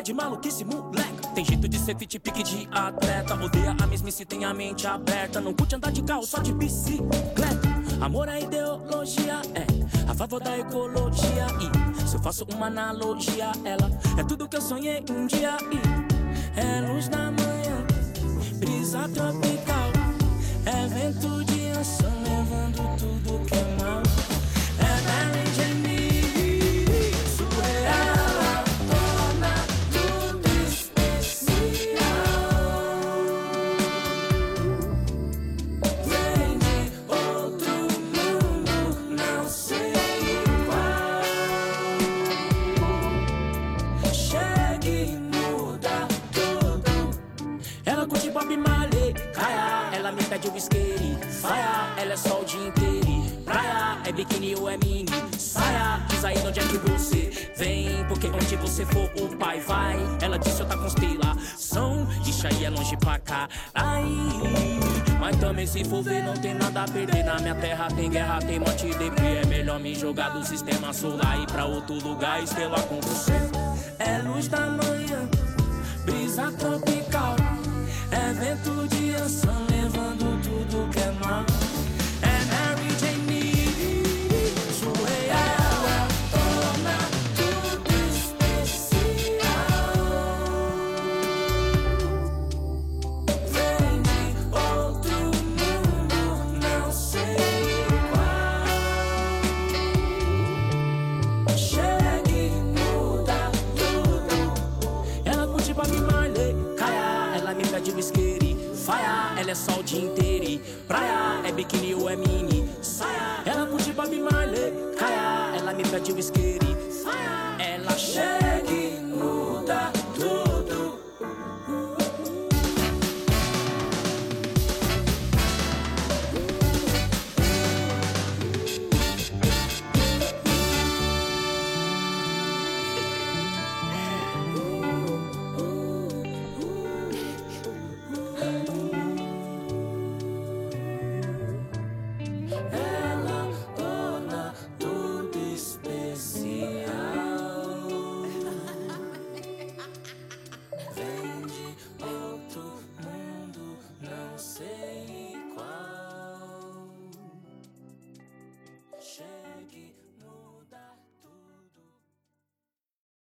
de maluquice, moleque. Tem jeito de ser fit, pique de atleta. Odeia a mesmice, tem a mente aberta. Não curte andar de carro, só de bicicleta. Amor é ideologia, é a favor da ecologia. E se eu faço uma analogia, ela é tudo que eu sonhei um dia. E é luz da manhã, brisa tropical, é vento de anção levando tudo que é mal. É Mary Jane, surreal, torna tudo especial. Vem de outro mundo, não sei qual. Chega e muda tudo. Ela curte Bob Marley, caia. Ela me pede whisky, faia. Ela é só o dia inteiro. Praia, é biquíni ou é mini saia. Diz aí onde é que você vem, porque onde você for o pai vai. Ela disse eu tá constelação, isso aí é longe pra caralho. Mas também se for ver não tem nada a perder. Na minha terra tem guerra, tem morte de pé. É melhor me jogar do sistema solar e pra outro lugar estelar com você. É luz da manhã, brisa tropical, é vento de ação levando tudo que é mal. É Mary Jane, surreal, torna tudo especial. Vem de outro mundo, não sei qual. Chega e muda tudo. Ela curte Bob Marley, caia. Ela me pede whisky, faia. Ela é só o dia inteiro. Praia, é biquíni ou é mini saia. Ela curte Bob Marley, caia. Ela me pede whisky, faia. Ela chega